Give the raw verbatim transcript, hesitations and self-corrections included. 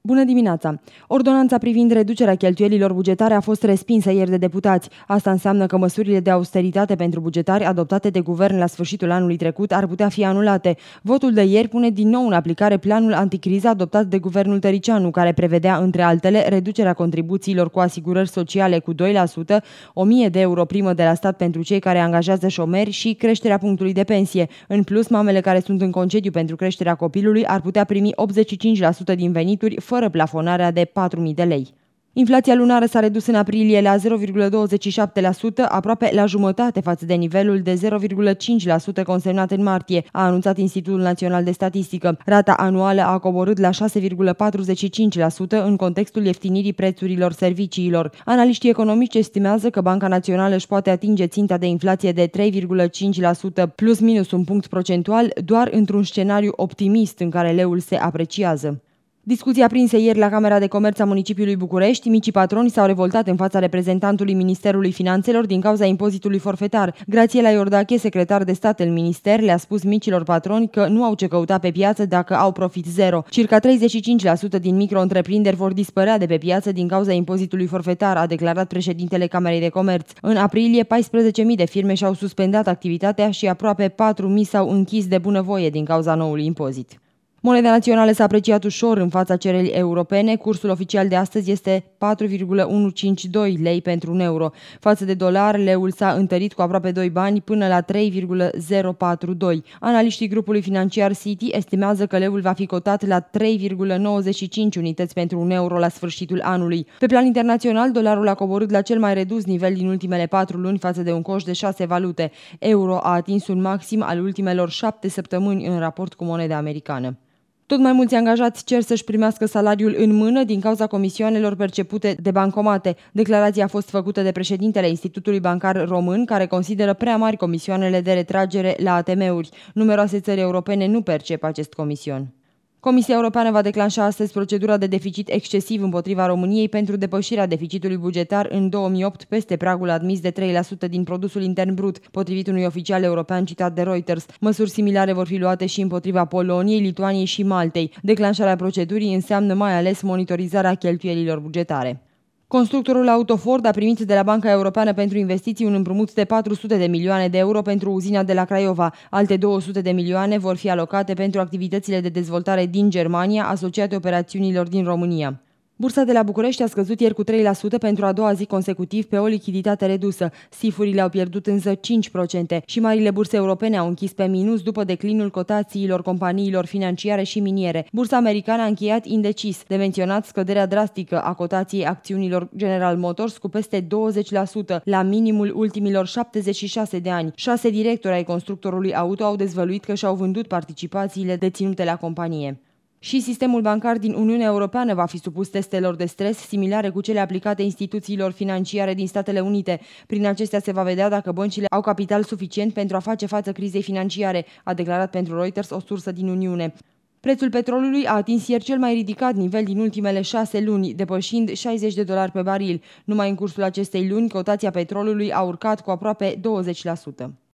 Bună dimineața! Ordonanța privind reducerea cheltuielilor bugetare a fost respinsă ieri de deputați. Asta înseamnă că măsurile de austeritate pentru bugetari adoptate de guvern la sfârșitul anului trecut ar putea fi anulate. Votul de ieri pune din nou în aplicare planul anticriză adoptat de guvernul Tăricianu, care prevedea, între altele, reducerea contribuțiilor cu asigurări sociale cu doi la sută, o mie de euro primă de la stat pentru cei care angajează șomeri și creșterea punctului de pensie. În plus, mamele care sunt în concediu pentru creșterea copilului ar putea primi optzeci și cinci la sută din venituri, fără plafonarea de patru mii de lei. Inflația lunară s-a redus în aprilie la zero virgulă douăzeci și șapte la sută, aproape la jumătate față de nivelul de zero virgulă cinci la sută consemnat în martie, a anunțat Institutul Național de Statistică. Rata anuală a coborât la șase virgulă patruzeci și cinci la sută în contextul ieftinirii prețurilor serviciilor. Analiștii economici estimează că Banca Națională își poate atinge ținta de inflație de trei virgulă cinci la sută plus minus un punct procentual doar într-un scenariu optimist în care leul se apreciază. Discuții aprinse ieri la Camera de Comerț a municipiului București, micii patroni s-au revoltat în fața reprezentantului Ministerului Finanțelor din cauza impozitului forfetar. Grațiela Iordache, secretar de stat în minister, le-a spus micilor patroni că nu au ce căuta pe piață dacă au profit zero. Circa treizeci și cinci la sută din micro-întreprinderi vor dispărea de pe piață din cauza impozitului forfetar, a declarat președintele Camerei de Comerț. În aprilie, paisprezece mii de firme și-au suspendat activitatea și aproape patru mii s-au închis de bunăvoie din cauza noului impozit. Moneda națională s-a apreciat ușor în fața cererii europene. Cursul oficial de astăzi este patru virgulă unu sute cincizeci și doi lei pentru un euro. Față de dolar, leul s-a întărit cu aproape doi bani până la trei virgulă zero patru doi. Analiștii grupului financiar Citi estimează că leul va fi cotat la trei virgulă nouăzeci și cinci unități pentru un euro la sfârșitul anului. Pe plan internațional, dolarul a coborât la cel mai redus nivel din ultimele patru luni față de un coș de șase valute. Euro a atins un maxim al ultimelor șapte săptămâni în raport cu moneda americană. Tot mai mulți angajați cer să-și primească salariul în mână din cauza comisioanelor percepute de bancomate. Declarația a fost făcută de președintele Institutului Bancar Român, care consideră prea mari comisioanele de retragere la A T M-uri. Numeroase țări europene nu percep acest comision. Comisia Europeană va declanșa astăzi procedura de deficit excesiv împotriva României pentru depășirea deficitului bugetar în două mii opt peste pragul admis de trei la sută din produsul intern brut, potrivit unui oficial european citat de Reuters. Măsuri similare vor fi luate și împotriva Poloniei, Lituaniei și Maltei. Declanșarea procedurii înseamnă mai ales monitorizarea cheltuielilor bugetare. Constructorul auto Ford a primit de la Banca Europeană pentru Investiții un împrumut de patru sute de milioane de euro pentru uzina de la Craiova. Alte două sute de milioane vor fi alocate pentru activitățile de dezvoltare din Germania, asociate operațiunilor din România. Bursa de la București a scăzut ieri cu trei la sută pentru a doua zi consecutiv pe o lichiditate redusă. Sifurile au pierdut însă cinci la sută și marile burse europene au închis pe minus după declinul cotațiilor companiilor financiare și miniere. Bursa americană a încheiat indecis, de menționat scăderea drastică a cotației acțiunilor General Motors cu peste douăzeci la sută, la minimul ultimilor șaptezeci și șase de ani. Șase directori ai constructorului auto au dezvăluit că și-au vândut participațiile deținute la companie. Și sistemul bancar din Uniunea Europeană va fi supus testelor de stres similare cu cele aplicate instituțiilor financiare din Statele Unite. Prin acestea se va vedea dacă băncile au capital suficient pentru a face față crizei financiare, a declarat pentru Reuters o sursă din Uniune. Prețul petrolului a atins ieri cel mai ridicat nivel din ultimele șase luni, depășind șaizeci de dolari pe baril. Numai în cursul acestei luni, cotația petrolului a urcat cu aproape douăzeci la sută.